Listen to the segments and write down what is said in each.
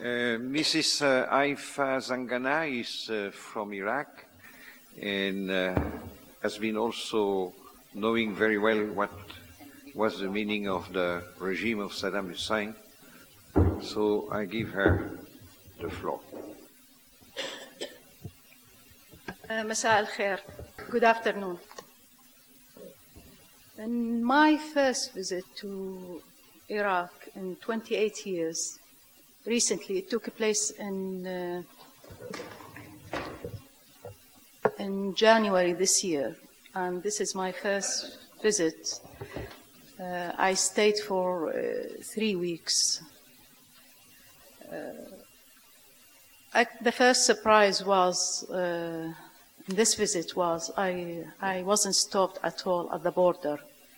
Mrs. Aifa Zangana is from Iraq and has been also knowing very well what was the meaning of the regime of Saddam Hussein. So I give her the floor. مساء الخير. Good afternoon. In my first visit to Iraq in 28 years, recently it took place in January this year, and this is my first visit. I stayed for 3 weeks. The first surprise was, this visit was, I wasn't stopped at all at the border.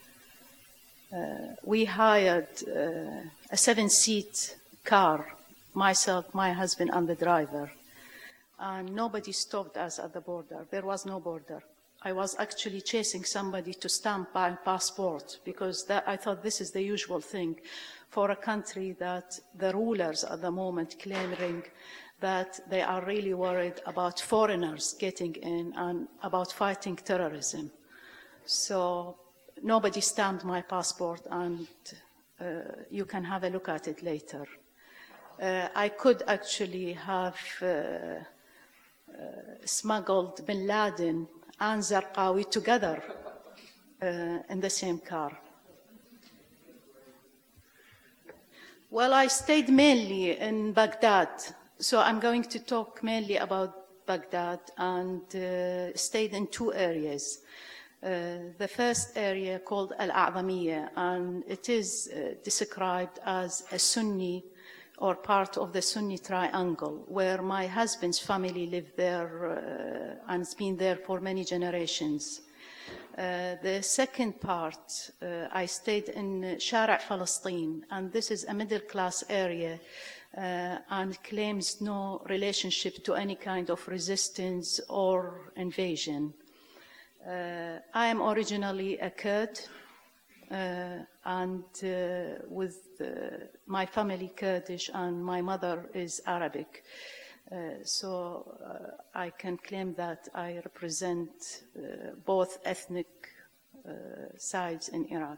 We hired a 7-seat car, myself, my husband, and the driver. And nobody stopped us at the border. There was no border. I was actually chasing somebody to stamp my passport because I thought this is the usual thing for a country that the rulers at the moment claiming that they are really worried about foreigners getting in and about fighting terrorism. So nobody stamped my passport, and you can have a look at it later. I could actually have smuggled Bin Laden and Zarqawi together in the same car. Well, I stayed mainly in Baghdad, so I'm going to talk mainly about Baghdad, and stayed in 2 areas. The first area called Al-A'zamiyya, and it is described as a Sunni or part of the Sunni triangle, where my husband's family lived there and has been there for many generations. The second part, I stayed in Shara' Palestine, and this is a middle-class area and claims no relationship to any kind of resistance or invasion. I am originally a Kurd, and with my family Kurdish, and my mother is Arabic. So I can claim that I represent both ethnic sides in Iraq.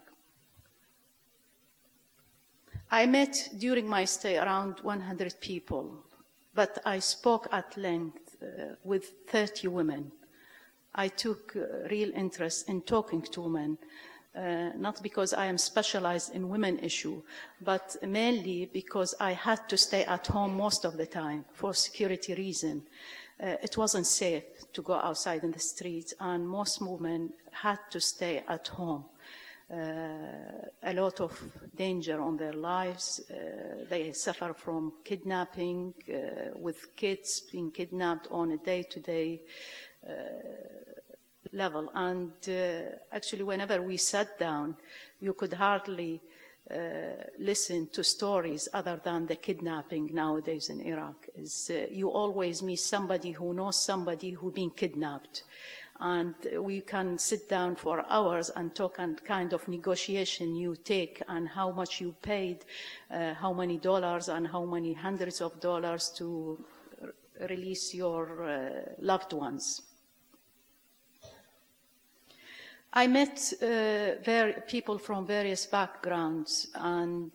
I met during my stay around 100 people, but I spoke at length with 30 women. I took real interest in talking to women, not because I am specialized in women issue, but mainly because I had to stay at home most of the time for security reason. It wasn't safe to go outside in the streets, and most women had to stay at home. A lot of danger on their lives. They suffer from kidnapping, with kids being kidnapped on a day-to-day level. And actually, whenever we sat down, you could hardly listen to stories other than the kidnapping nowadays in Iraq. You always meet somebody who knows somebody who's been kidnapped. And we can sit down for hours and talk and kind of negotiation you take and how much you paid, how many dollars and how many hundreds of dollars to release your loved ones. I met people from various backgrounds, and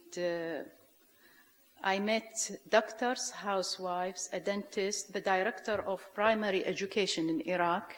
I met doctors, housewives, a dentist, the director of primary education in Iraq,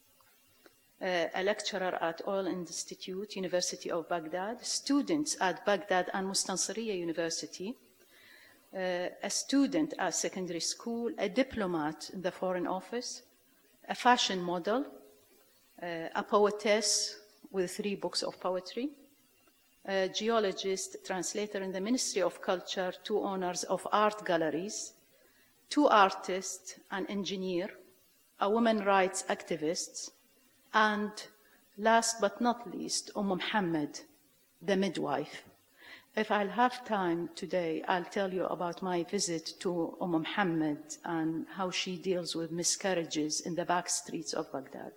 a lecturer at Oil Institute, University of Baghdad, students at Baghdad and Mustansiriya University, a student at secondary school, a diplomat in the Foreign Office, a fashion model, a poetess with 3 books of poetry, a geologist, translator in the Ministry of Culture, 2 owners of art galleries, 2 artists, an engineer, a women's rights activist, and last but not least, Muhammad, the midwife. If I'll have time today, I'll tell you about my visit to Muhammad and how she deals with miscarriages in the back streets of Baghdad.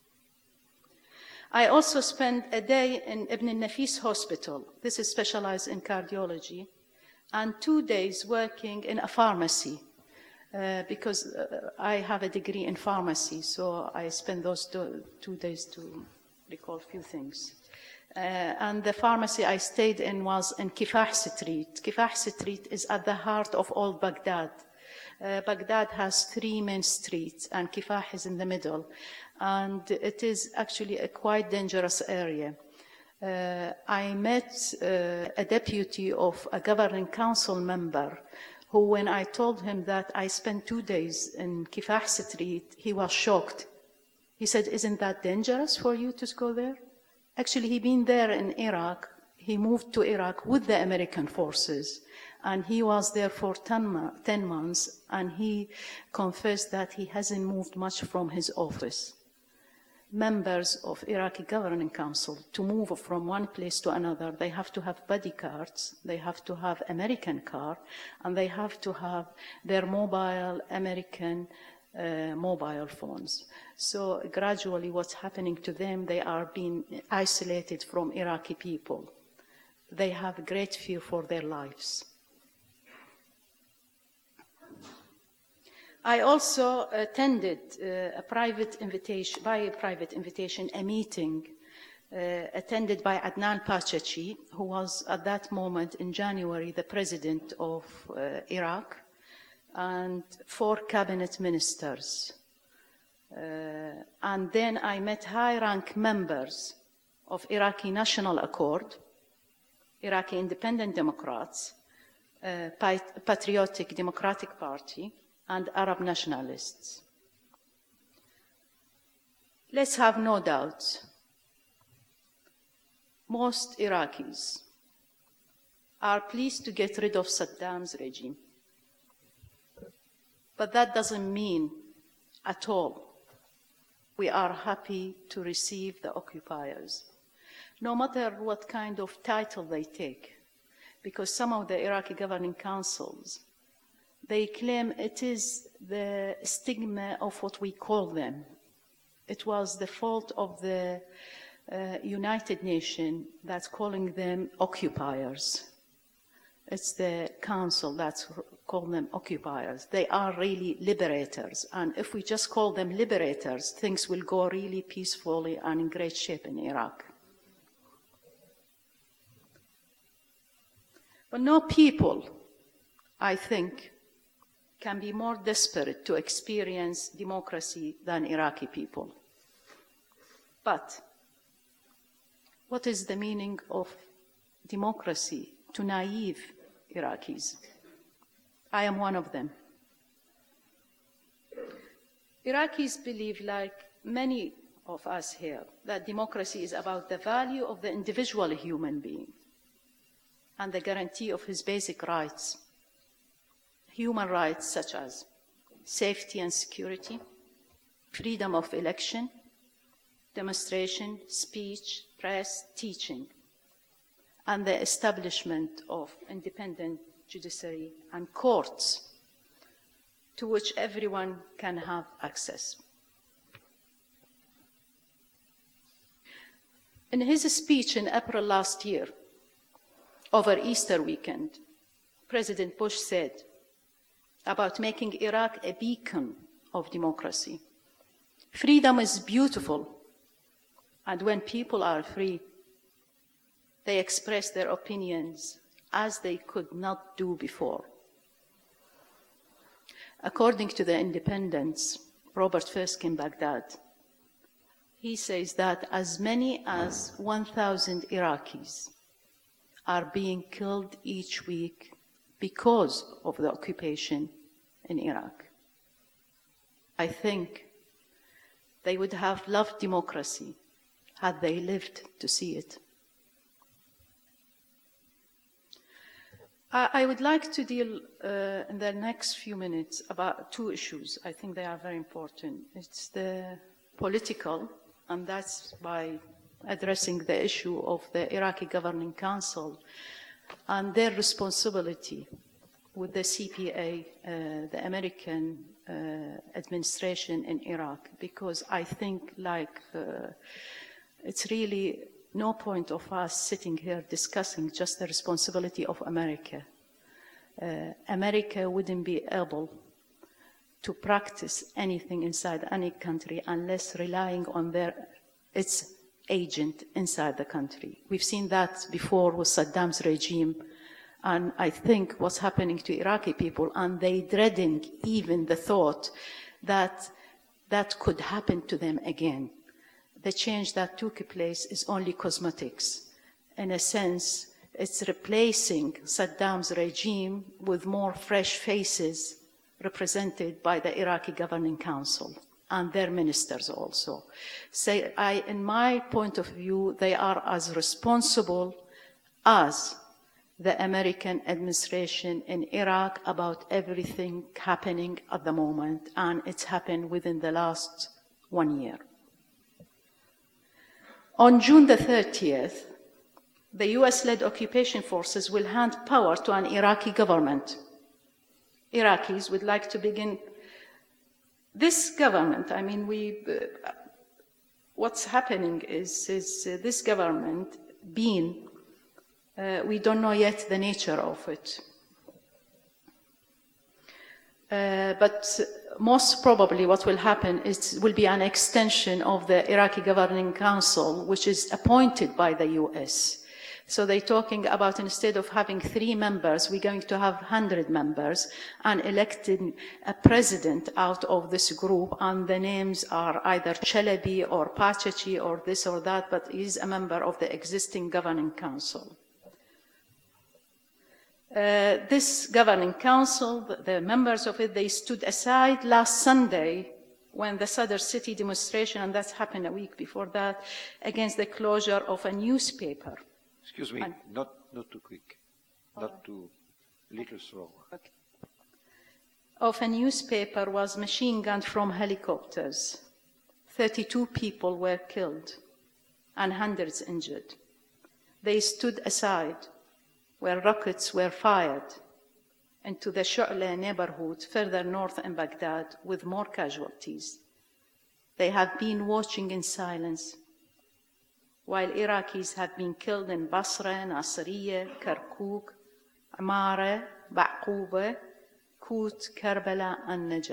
I also spent a day in Ibn al-Nafis Hospital. This is specialized in cardiology. and 2 days working in a pharmacy, because I have a degree in pharmacy, so I spent those 2 days to recall a few things. And the pharmacy I stayed in was in Kifah Street. Kifah Street is at the heart of old Baghdad. Baghdad has 3 main streets, and Kifah is in the middle. And it is actually a quite dangerous area. I met a deputy of a governing council member who, when I told him that I spent 2 days in Kifah Street, he was shocked. He said, "Isn't that dangerous for you to go there?" Actually, he'd been there in Iraq. He moved to Iraq with the American forces, and he was there for 10 months, and he confessed that he hasn't moved much from his office. Members of Iraqi Governing Council, to move from one place to another, they have to have bodyguards, they have to have American car, and they have to have their mobile American mobile phones. So gradually what's happening to them, they are being isolated from Iraqi people. They have great fear for their lives. I also attended by a private invitation, a meeting attended by Adnan Pachachi, who was at that moment in January the president of Iraq, and 4 cabinet ministers. And then I met high-rank members of Iraqi National Accord, Iraqi Independent Democrats, Patriotic Democratic Party, and Arab nationalists. Let's have no doubt, most Iraqis are pleased to get rid of Saddam's regime. But that doesn't mean at all we are happy to receive the occupiers, no matter what kind of title they take, because some of the Iraqi governing councils, they claim it is the stigma of what we call them. It was the fault of the United Nations that's calling them occupiers. It's the council that's calling them occupiers. They are really liberators. And if we just call them liberators, things will go really peacefully and in great shape in Iraq. But no people, I think, can be more desperate to experience democracy than Iraqi people. But what is the meaning of democracy to naive Iraqis? I am one of them. Iraqis believe, like many of us here, that democracy is about the value of the individual human being and the guarantee of his basic rights. Human rights such as safety and security, freedom of election, demonstration, speech, press, teaching, and the establishment of independent judiciary and courts to which everyone can have access. In his speech in April last year, over Easter weekend, President Bush said about making Iraq a beacon of democracy, "Freedom is beautiful, and when people are free, they express their opinions as they could not do before." According to the Independents, Robert Fisk in Baghdad, he says that as many as 1,000 Iraqis are being killed each week because of the occupation in Iraq. I think they would have loved democracy had they lived to see it. I would like to deal in the next few minutes about 2 issues. I think they are very important. It's the political, and that's by addressing the issue of the Iraqi Governing Council and their responsibility with the CPA, the American administration in Iraq, because I think it's really no point of us sitting here discussing just the responsibility of America. America wouldn't be able to practice anything inside any country unless relying on its agent inside the country. We've seen that before with Saddam's regime, and I think what's happening to Iraqi people, and they dreading even the thought that that could happen to them again. The change that took place is only cosmetics. In a sense, it's replacing Saddam's regime with more fresh faces represented by the Iraqi Governing Council and their ministers also. So in my point of view, they are as responsible as the American administration in Iraq about everything happening at the moment, and it's happened within the last 1 year. On June the 30th, the US-led occupation forces will hand power to an Iraqi government. Iraqis would like to begin this government. I mean, what's happening is this government being, we don't know yet the nature of it. But most probably what will happen will be an extension of the Iraqi Governing Council, which is appointed by the US. So they're talking about, instead of having 3 members, we're going to have 100 members and electing a president out of this group, and the names are either Chalabi or Pachachi or this or that, but he's a member of the existing Governing Council. This Governing Council, the members of it, they stood aside last Sunday when the Sadr City demonstration, and that's happened a week before that, against the closure of a newspaper. Excuse me, not too quick, not too little slower. Okay. Of a newspaper was machine gunned from helicopters. 32 people were killed and hundreds injured. They stood aside where rockets were fired into the Shu'la neighborhood further north in Baghdad with more casualties. They have been watching in silence while Iraqis have been killed in Basra, Nasiriyah, Kirkuk, Amara, Ba'quba, Kut, Karbala, and Najaf.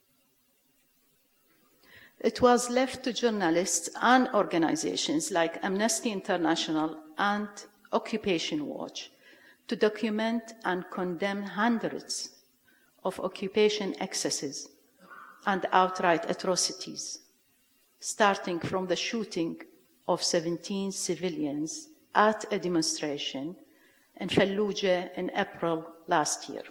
It was left to journalists and organizations like Amnesty International and Occupation Watch to document and condemn hundreds of occupation excesses and outright atrocities, starting from the shooting of 17 civilians at a demonstration in Fallujah in April last year.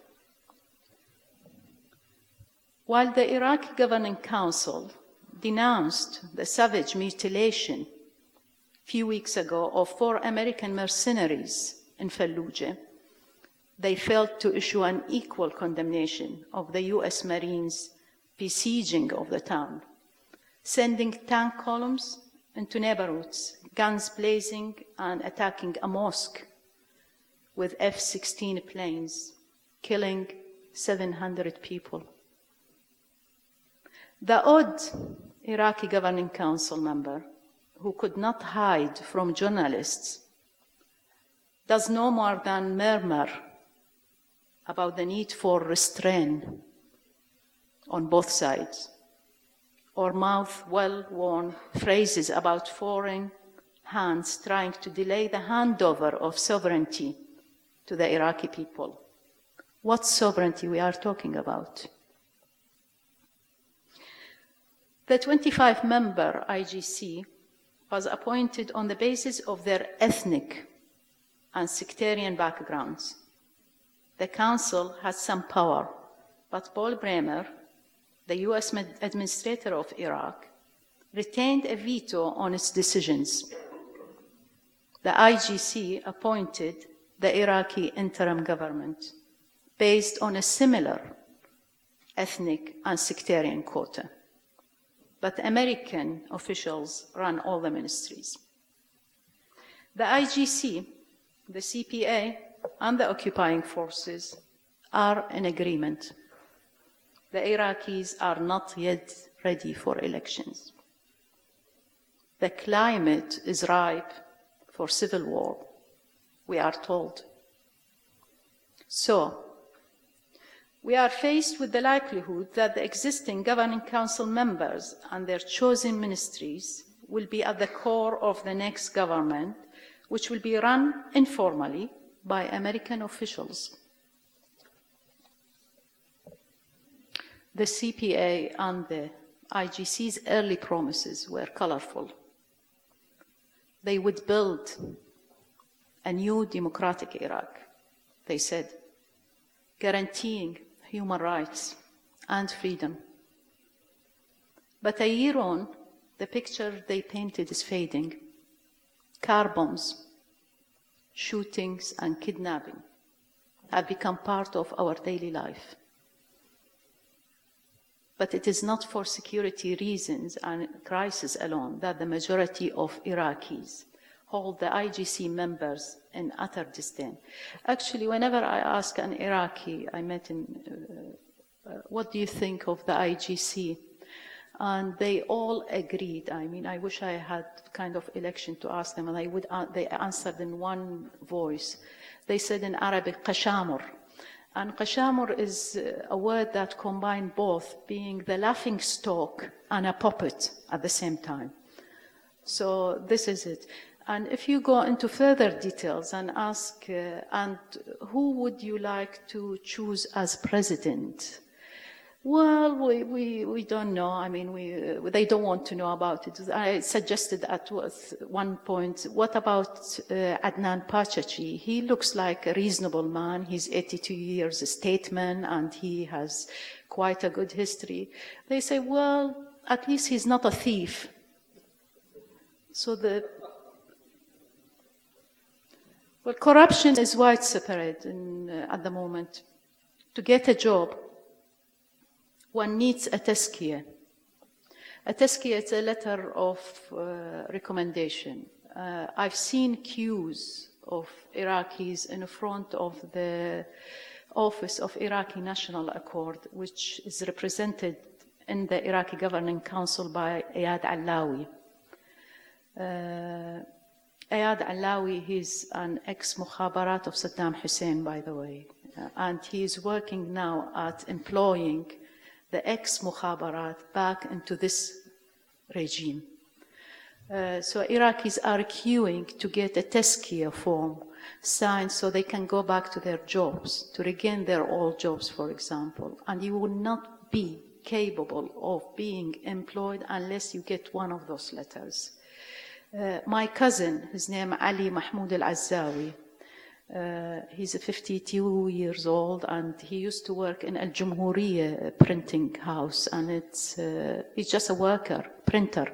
While the Iraqi Governing Council denounced the savage mutilation a few weeks ago of 4 American mercenaries in Fallujah, they failed to issue an equal condemnation of the US Marines' besieging of the town, sending tank columns into neighborhoods, guns blazing, and attacking a mosque with F-16 planes, killing 700 people. The odd Iraqi Governing Council member, who could not hide from journalists, does no more than murmur about the need for restraint on both sides, or mouth well-worn phrases about foreign hands trying to delay the handover of sovereignty to the Iraqi people. What sovereignty we are talking about? The 25-member IGC was appointed on the basis of their ethnic and sectarian backgrounds. The Council has some power, but Paul Bremer, the US administrator of Iraq, retained a veto on its decisions. The IGC appointed the Iraqi interim government based on a similar ethnic and sectarian quota. But American officials run all the ministries. The IGC, the CPA, and the occupying forces are in agreement. The Iraqis are not yet ready for elections. The climate is ripe for civil war, we are told. So, We are faced with the likelihood that the existing governing council members and their chosen ministries will be at the core of the next government, which will be run informally by American officials. The CPA and the IGC's early promises were colorful. They would build a new democratic Iraq, they said, guaranteeing human rights and freedom. But a year on, the picture they painted is fading. Car bombs, shootings, and kidnapping have become part of our daily life. But it is not for security reasons and crisis alone that the majority of Iraqis hold the IGC members in utter disdain. Actually, whenever I ask an Iraqi I met in, what do you think of the IGC? And they all agreed. I mean, I wish I had kind of election to ask them, and they answered in one voice. They said in Arabic, qashamur. And qashamur is a word that combines both being the laughing stock and a puppet at the same time. So this is it. And if you go into further details and ask, and who would you like to choose as president? Well, we don't know. I mean, they don't want to know about it. I suggested at one point, what about Adnan Pachachi? He looks like a reasonable man. He's 82 years, a statesman, and he has quite a good history. They say, well, at least he's not a thief. So well, corruption is widespread at the moment. To get a job, one needs a tazkiyah. A tazkiyah is a letter of recommendation. I've seen queues of Iraqis in front of the office of Iraqi National Accord, which is represented in the Iraqi Governing Council by Ayad Allawi. Ayad Allawi, he's an ex-mukhabarat of Saddam Hussein, by the way, and he is working now at employing the ex-mukhabarat back into this regime. So Iraqis are queuing to get a tazkiyah form signed so they can go back to their jobs, to regain their old jobs, for example. And you will not be capable of being employed unless you get one of those letters. My cousin, his name Ali Mahmoud Al-Azzawi, he's 52 years old, and he used to work in Al Jumhuriyah printing house, and he's just a worker, printer.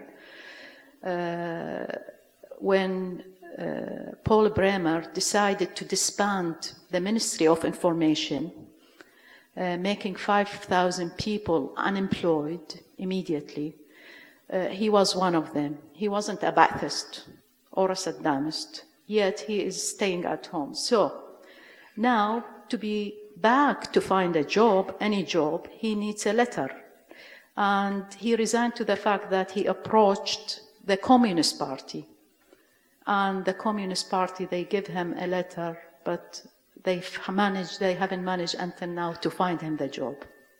When Paul Bremer decided to disband the Ministry of Information, making 5,000 people unemployed immediately, he was one of them. He wasn't a Ba'athist or a Saddamist, yet he is staying at home. So now, to be back to find a job, any job, he needs a letter. And he resigned to the fact that he approached the Communist Party. And the Communist Party, they give him a letter, but they haven't managed until now to find him the job.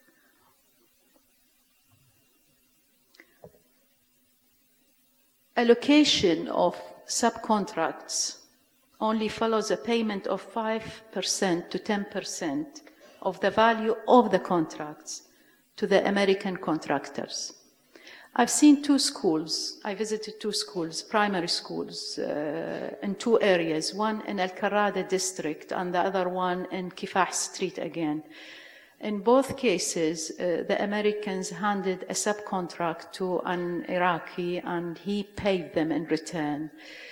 Allocation of subcontracts only follows a payment of 5% to 10% of the value of the contracts to the American contractors. I've seen two schools. I visited two schools, primary schools, in two areas, one in Al-Karada district and the other one in Kifah Street again. In both cases, the Americans handed a subcontract to an Iraqi and he paid them in return.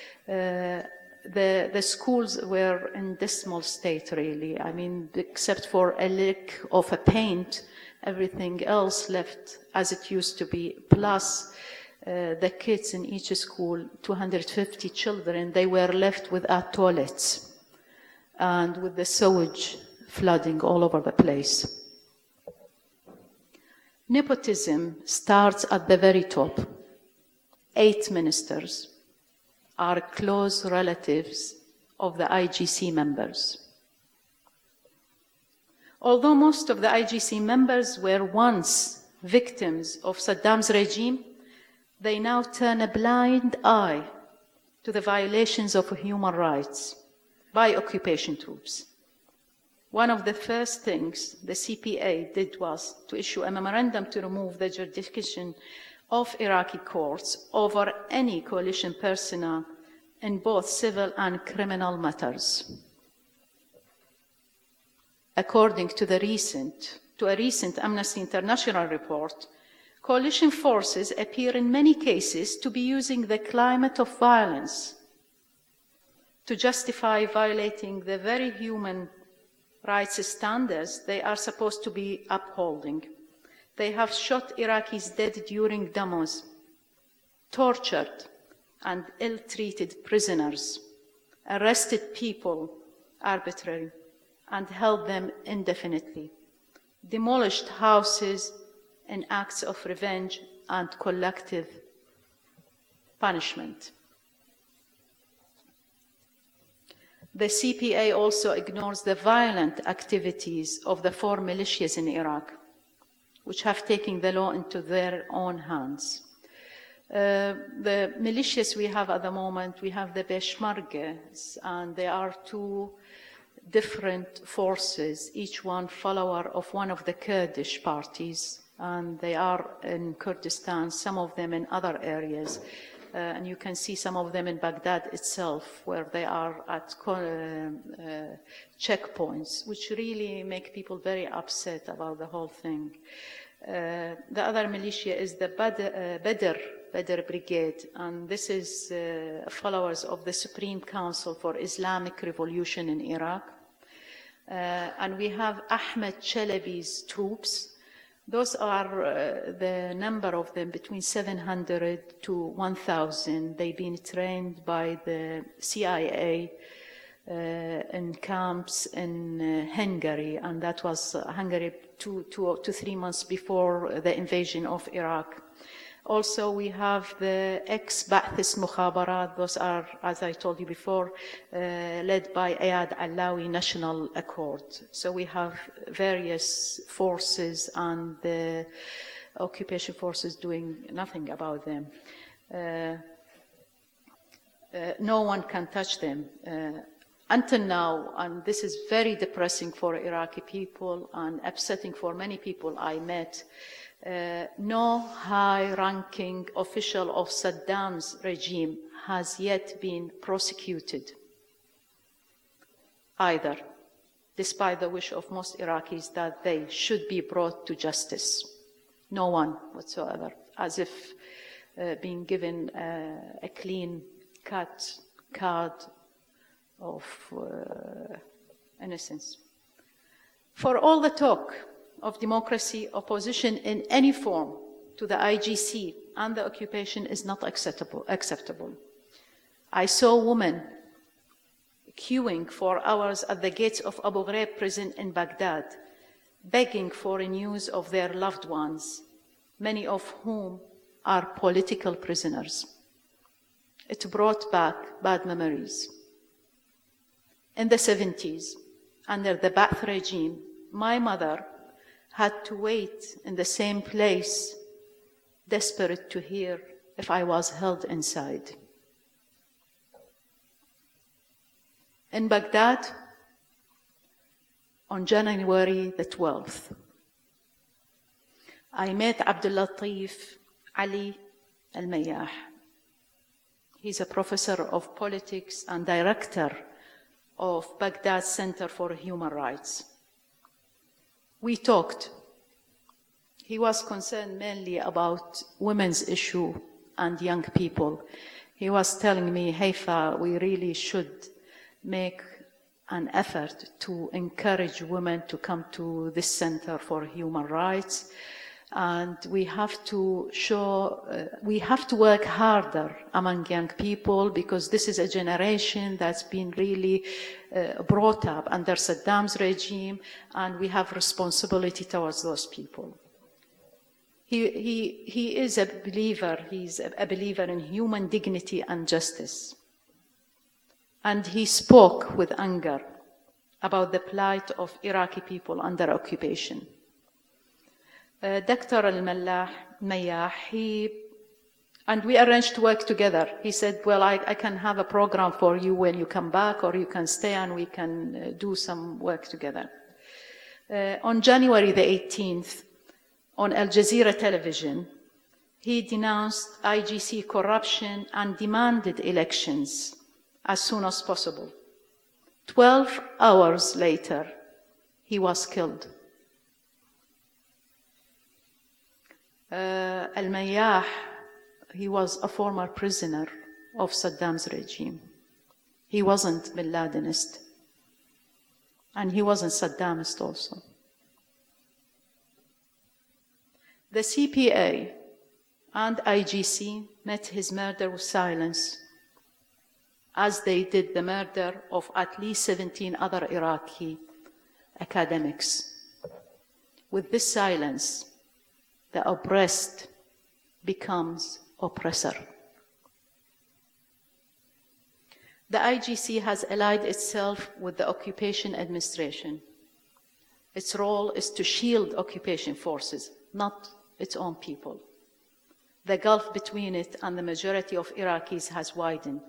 The schools were in dismal state, really. I mean, except for a lick of a paint, everything else left as it used to be. Plus, the kids in each school, 250 children, they were left without toilets and with the sewage flooding all over the place. Nepotism starts at the very top. 8 ministers are close relatives of the IGC members. Although most of the IGC members were once victims of Saddam's regime, they now turn a blind eye to the violations of human rights by occupation troops. One of the first things the CPA did was to issue a memorandum to remove the jurisdiction of Iraqi courts over any coalition personnel in both civil and criminal matters. According to a recent Amnesty International report, coalition forces appear in many cases to be using the climate of violence to justify violating the very human rights standards they are supposed to be upholding. They have shot Iraqis dead during demos, tortured and ill-treated prisoners, arrested people arbitrarily, and held them indefinitely, demolished houses in acts of revenge and collective punishment. The CPA also ignores the violent activities of the 4 militias in Iraq, which have taken the law into their own hands. The militias we have at the moment, we have the Peshmergas, and there are 2 different forces, each one follower of one of the Kurdish parties, and they are in Kurdistan, some of them in other areas. And you can see some of them in Baghdad itself, where they are at checkpoints, which really make people very upset about the whole thing. The other militia is the Badr Brigade, and this is followers of the Supreme Council for Islamic Revolution in Iraq. And we have Ahmed Chalabi's troops. Those are the number of them between 700 to 1,000. They've been trained by the CIA in camps in Hungary, and that was Hungary 2 to 3 months before the invasion of Iraq. Also, we have the ex-Ba'thist Mukhabarat. Those are, as I told you before, led by Ayad Allawi National Accord. So we have various forces and the occupation forces doing nothing about them. No one can touch them. Until now, and this is very depressing for Iraqi people and upsetting for many people I met, no high-ranking official of Saddam's regime has yet been prosecuted either, despite the wish of most Iraqis that they should be brought to justice. No one whatsoever, as if being given a clean-cut card of innocence. For all the talk of democracy, opposition in any form to the IGC and the occupation is not acceptable. I saw women queuing for hours at the gates of Abu Ghraib prison in Baghdad, begging for news of their loved ones, many of whom are political prisoners. It brought back bad memories. In the 70s, under the Ba'ath regime, my mother had to wait in the same place, desperate to hear if I was held inside. In Baghdad, on January the 12th, I met Abdul Latif Ali Al-Mayyah. He's a professor of politics and director of Baghdad Center for Human Rights. We talked. He was concerned mainly about women's issue and young people. He was telling me, Haifa, we really should make an effort to encourage women to come to this Center for Human Rights. And we have to work harder among young people, because this is a generation that's been really brought up under Saddam's regime, and we have responsibility towards those people. He is a believer. He's a believer in human dignity and justice. And he spoke with anger about the plight of Iraqi people under occupation. Dr. Al-Mayyah, and we arranged to work together. He said, well, I can have a program for you when you come back, or you can stay and we can do some work together. On January the 18th, on Al Jazeera television, he denounced IGC corruption and demanded elections as soon as possible. 12 hours later, he was killed. Al-Mayyah, he was a former prisoner of Saddam's regime. He wasn't Bin Ladenist, and he wasn't Saddamist also. The CPA and IGC met his murder with silence, as they did the murder of at least 17 other Iraqi academics. With this silence, the oppressed becomes oppressor. The IGC has allied itself with the occupation administration. Its role is to shield occupation forces, not its own people. The gulf between it and the majority of Iraqis has widened.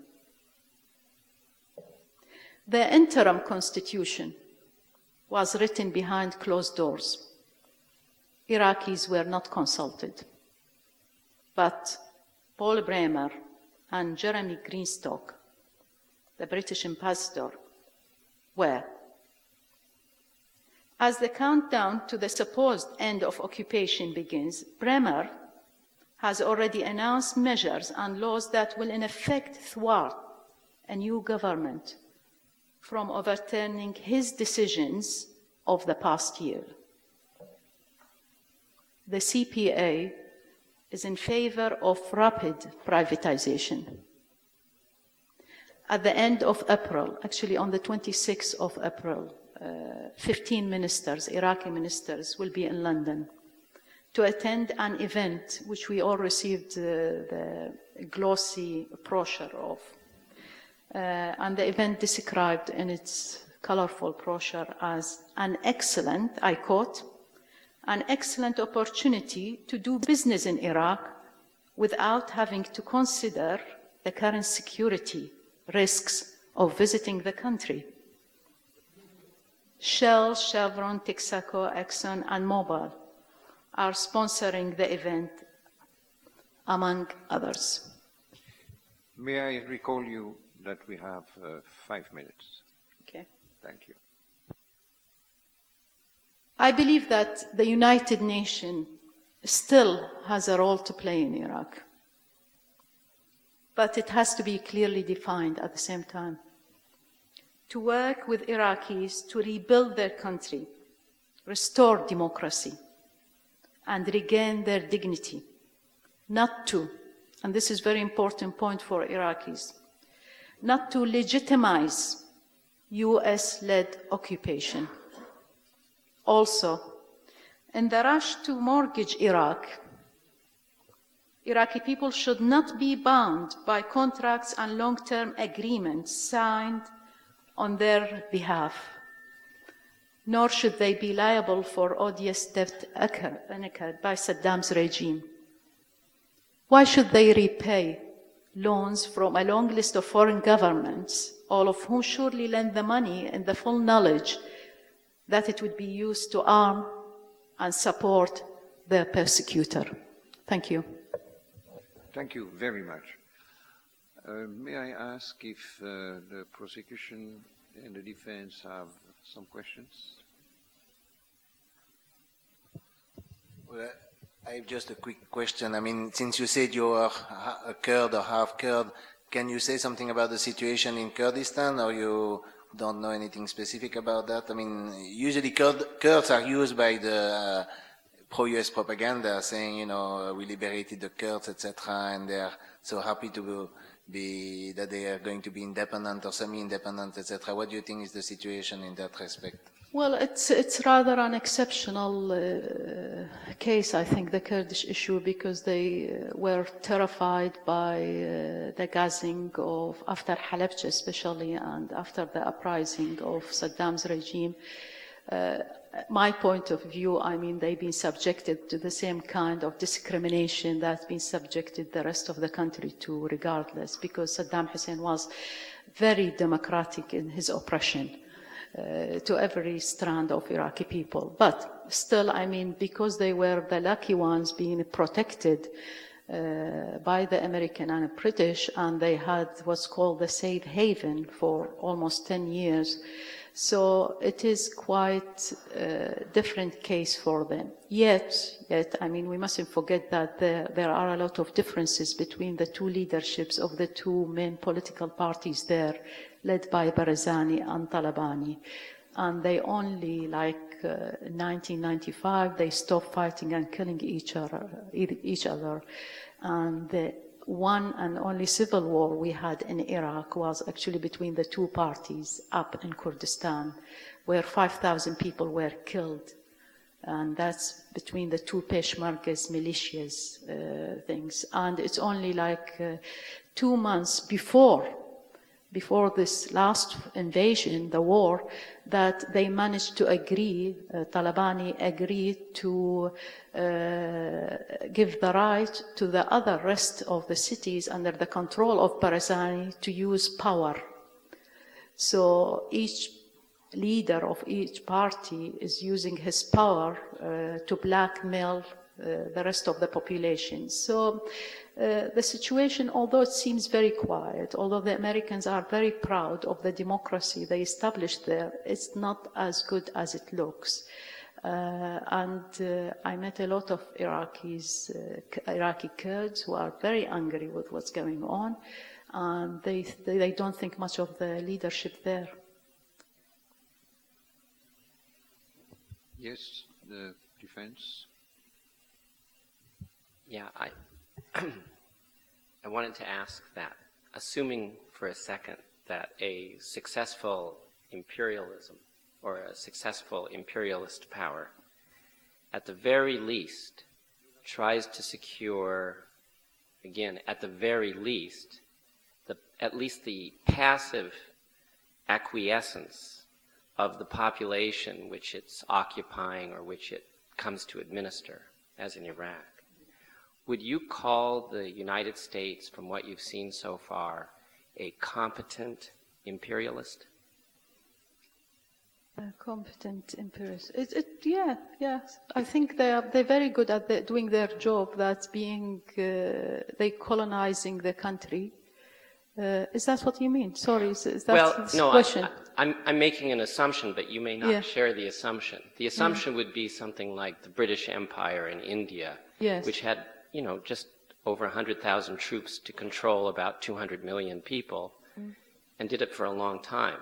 The interim constitution was written behind closed doors. Iraqis were not consulted. But Paul Bremer and Jeremy Greenstock, the British ambassador, were. As the countdown to the supposed end of occupation begins, Bremer has already announced measures and laws that will in effect thwart a new government from overturning his decisions of the past year. The CPA is in favor of rapid privatization. At the end of April, actually on the 26th of April, 15 ministers, Iraqi ministers, will be in London to attend an event which we all received the glossy brochure of. And the event described in its colorful brochure as an excellent, I quote, an excellent opportunity to do business in Iraq without having to consider the current security risks of visiting the country. Shell, Chevron, Texaco, Exxon, and Mobil are sponsoring the event, among others. May I recall you that we have 5 minutes? Okay. Thank you. I believe that the United Nations still has a role to play in Iraq, but it has to be clearly defined at the same time. To work with Iraqis to rebuild their country, restore democracy, and regain their dignity, not to, and this is a very important point for Iraqis, not to legitimize US-led occupation. Also, in the rush to mortgage Iraq, Iraqi people should not be bound by contracts and long-term agreements signed on their behalf, nor should they be liable for odious debt incurred by Saddam's regime. Why should they repay loans from a long list of foreign governments, all of whom surely lend the money in the full knowledge that it would be used to arm and support their persecutor? Thank you. Thank you very much. May I ask if the prosecution and the defense have some questions? Well, I have just a quick question. I mean, since you said you are a Kurd or half Kurd, can you say something about the situation in Kurdistan, or you don't know anything specific about that? I mean, usually Kurds are used by the pro-US propaganda, saying, you know, we liberated the Kurds, etc., and they're so happy to that they are going to be independent or semi-independent, etc. What do you think is the situation in that respect? Well, it's rather an exceptional case, I think, the Kurdish issue, because they were terrified by the gassing of, after Halabja especially, and after the uprising of Saddam's regime. My point of view, I mean, they've been subjected to the same kind of discrimination that's been subjected the rest of the country to, regardless, because Saddam Hussein was very democratic in his oppression to every strand of Iraqi people. But still, I mean, because they were the lucky ones being protected by the American and British, and they had what's called the safe haven for almost 10 years. So it is quite a different case for them. Yet, I mean, we mustn't forget that there are a lot of differences between the two leaderships of the two main political parties there, led by Barzani and Talabani. And they only, like in 1995, they stopped fighting and killing each other. And the one and only civil war we had in Iraq was actually between the two parties up in Kurdistan, where 5,000 people were killed. And that's between the two Peshmerga's militias things. And it's only like 2 months before this last invasion, the war, that they managed to agree, Talabani agreed to give the right to the other rest of the cities under the control of Barzani to use power. So each leader of each party is using his power to blackmail the rest of the population. So the situation, although it seems very quiet, although the Americans are very proud of the democracy they established there, it's not as good as it looks. I met a lot of Iraqi Kurds who are very angry with what's going on, and they don't think much of the leadership there. Yes, the defense. Yeah, I wanted to ask that, assuming for a second that a successful imperialism or a successful imperialist power, at the very least, tries to secure, again, at the very least, at least the passive acquiescence of the population which it's occupying or which it comes to administer, as in Iraq. Would you call the United States, from what you've seen so far, a competent imperialist? Competent imperialist. Yeah. I think they're very good at doing their job. That's being they colonizing the country. Is that what you mean? Sorry, is that the question? I'm making an assumption, but you may not share the assumption. The assumption would be something like the British Empire in India, which had, just over 100,000 troops to control about 200 million people, and did it for a long time.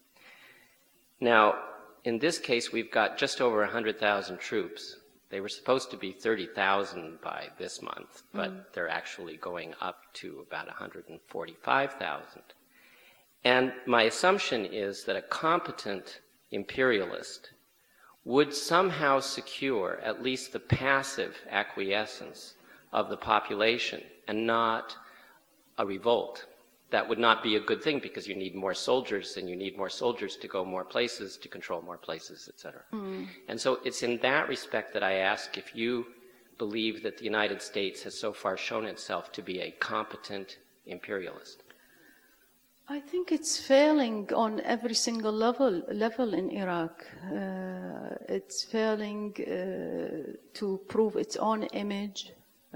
Now, in this case, we've got just over 100,000 troops. They were supposed to be 30,000 by this month, but they're actually going up to about 145,000. And my assumption is that a competent imperialist would somehow secure at least the passive acquiescence of the population and not a revolt. That would not be a good thing because you need more soldiers and you need more soldiers to go more places, to control more places, etc. And so it's in that respect that I ask if you believe that the United States has so far shown itself to be a competent imperialist. I think it's failing on every single level in Iraq. It's failing to prove its own image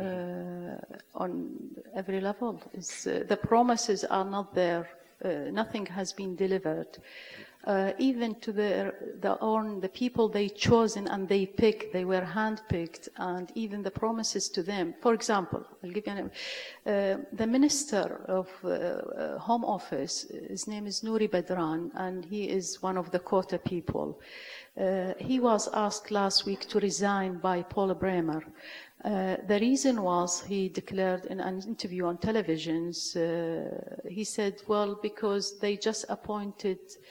on every level. The promises are not there. Nothing has been delivered. Even to the people they chosen and they picked, they were handpicked, and even the promises to them. For example, I'll give you an example. The Minister of Home Office, his name is Nouri Badran, and he is one of the Quetta people. He was asked last week to resign by Paul Bremer. The reason was, he declared in an interview on televisions, he said, well, because they just appointed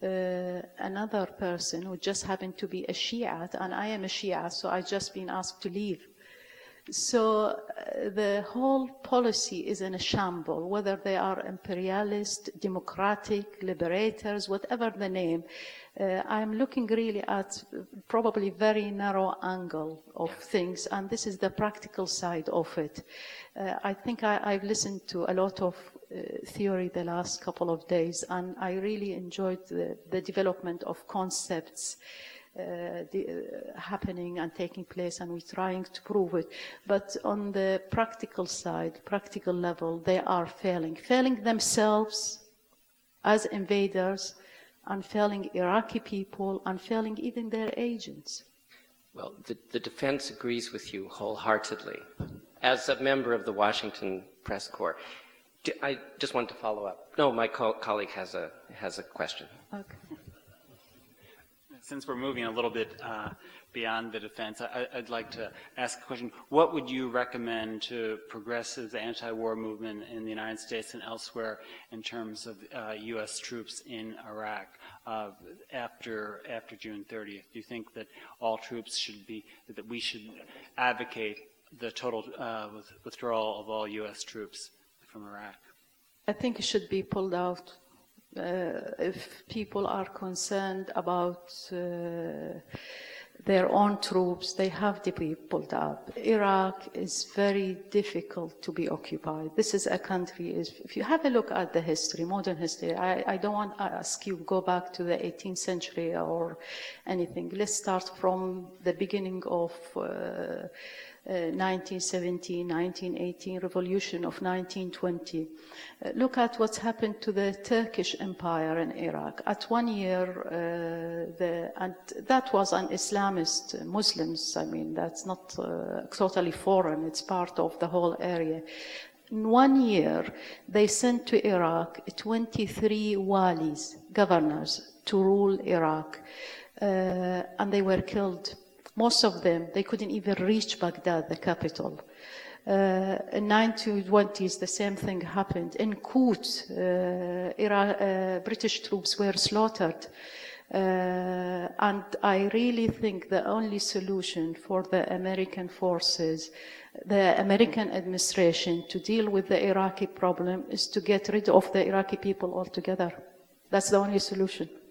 another person who just happened to be a Shiite, and I am a Shia, so I just been asked to leave. So the whole policy is in a shamble, whether they are imperialist, democratic, liberators, whatever the name. I'm looking really at probably very narrow angle of things, and this is the practical side of it. I think I've listened to a lot of theory the last couple of days, and I really enjoyed the development of concepts happening and taking place, and we're trying to prove it. But on the practical side, practical level, they are failing themselves as invaders, and failing Iraqi people, and failing even their agents. Well, the defense agrees with you wholeheartedly. As a member of the Washington Press Corps, I just want to follow up. No, my colleague has a question. Okay. Since we're moving a little bit beyond the defense, I'd like to ask a question. What would you recommend to progressive anti-war movement in the United States and elsewhere in terms of U.S. troops in Iraq after June 30th? Do you think that all troops should be, that we should advocate the total withdrawal of all U.S. troops from Iraq? I think it should be pulled out. If people are concerned about their own troops, they have to be pulled up. Iraq is very difficult to be occupied. This is a country, if you have a look at the history, modern history, I don't want to ask you go back to the 18th century or anything. Let's start from the beginning of 1917, 1918, revolution of 1920. Look at what's happened to the Turkish Empire in Iraq. At 1 year, and that was an Islamist Muslims. I mean, that's not totally foreign. It's part of the whole area. In 1 year, they sent to Iraq 23 walis, governors, to rule Iraq, and they were killed. Most of them, they couldn't even reach Baghdad, the capital. In 1920s, the same thing happened. In Quds, British troops were slaughtered. And I really think the only solution for the American forces, the American administration, to deal with the Iraqi problem is to get rid of the Iraqi people altogether. That's the only solution.